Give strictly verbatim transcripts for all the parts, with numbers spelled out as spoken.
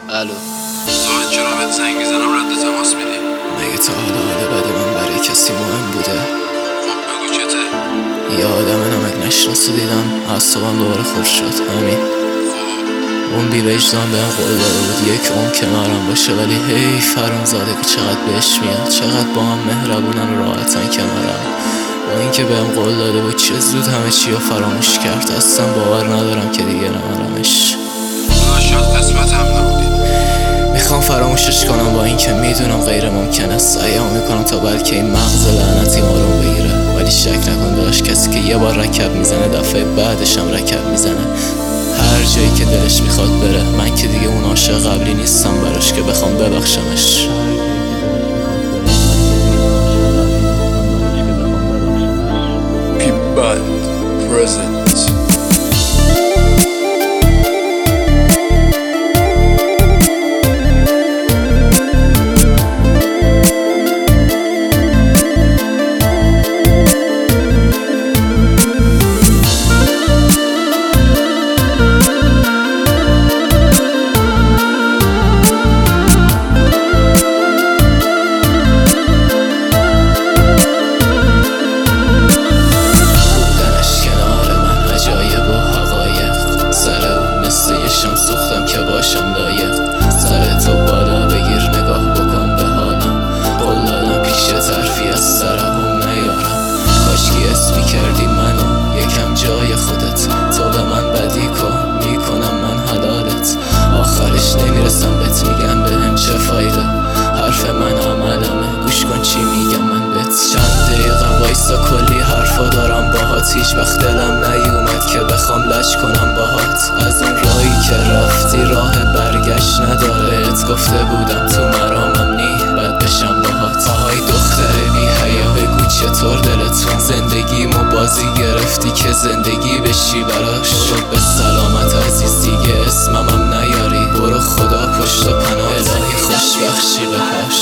الو سوال چرا بهت زنگ میزنم رد تماس میدی؟ مگه تا حالا حال بد من برای کسی مهم بوده؟ خب بگو چته؟ یه آدم نمک نشناسی دیدم اعصابم دوباره خورد شد. همین خب اون بی وجدان بهم قول داده بود یک عمر کنارم باشه، ولی هی فرام زاده که چقدر بهش میاد، چقدر با هم مهربونن و راحتن کنارم. با اینکه بهم قول داده بود چه زود همه چی رو فراموش کرد، اصلا باور ندارم که دیگه نمارمش. خدا شاید قسمت هم نبودید. میخوام فراموشش کنم با اینکه میدونم غیر ممکن است. سعیم میکنم تا بلکه این مغز لعنتی آروم بگیره، ولی شک نکن داشت کسی که یه بار رکب میزنه دفعه بعدش هم رکب میزنه. هر جایی که دلش میخواد بره، من که دیگه اون عاشق قبلی نیستم براش که بخوام ببخشمش. پیبال پرزنت سوختم که باشم لایق، سر تو بالا بگیر نگاه بکن به حالم. قول دادم پیش طرفی از سرم نیارم، کاشکی اسمی کردی منو یکم جای خودت. تو به من بدی کن میکنم من حلالت، آخرش نمیرسم بهت میگم بهم چه فایده. حرف من عملمه گوش کن چی میگم من بهت. چند دقیقه وایسا کلی حرفا دارم باهات، هیچ وقت دلم نیومد که بخوام لج کنم باهات. از اون راهی که رفتی راه برگشت نداره، ات گفته بودم تو مرامم نی بد بشم باهات. آهای دختر بی حیا بگو چطور دلتون، زندگیمو بازی گرفتی که زندگی بشی براش. برو به سلامت عزیز دیگه اسممم نیاری، برو خدا پشت و پناه الهی خوش بخشی بهش.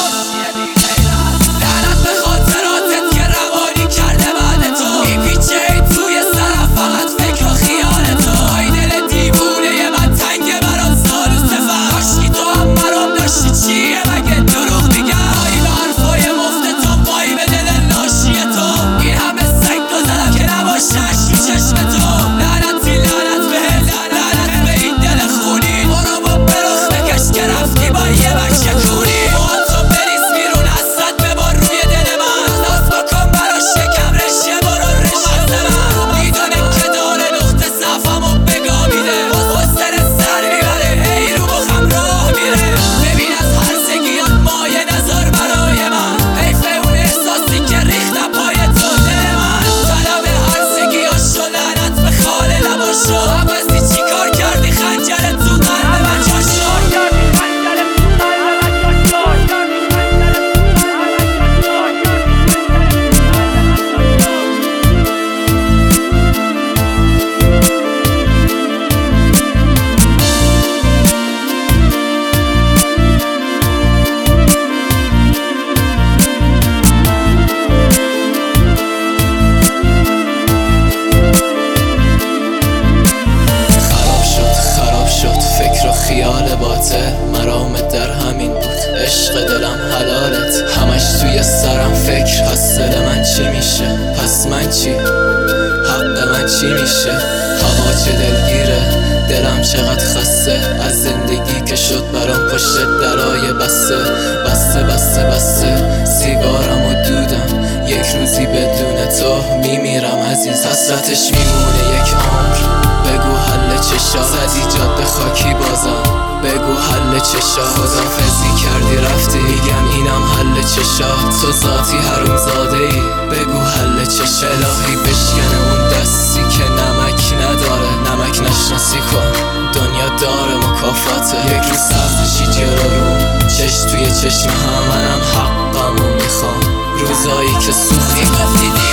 مرامت در همین بود عشق دلم حلالت، همش توی سرم فکر پس دل من چی میشه، پس من چی حق من چی میشه. هوا چه دلگیره دلم چقدر خسته، از زندگی که شد برام پشت درای بسته بسته بسته بسته. سیگارم و دودم یک روزی بدون تو میمیرم عزیز، حسرتش میمونه یک عمر. بگو حل چشا زدی جاده خاکی بازم، بگو حل چشا خدافزی کردی رفتی، میگم اینم حل چشا. تو ذاتی حروم زاده ای بگو حل چشا. الهی بشکنه اون دستی که نمک نداره، نمک نشناسی کن دنیا داره مکافاته. یک روز سختشی جلو رو چش توی چشم هم، منم حقمو میخوام. روزایی که سوختی گفتی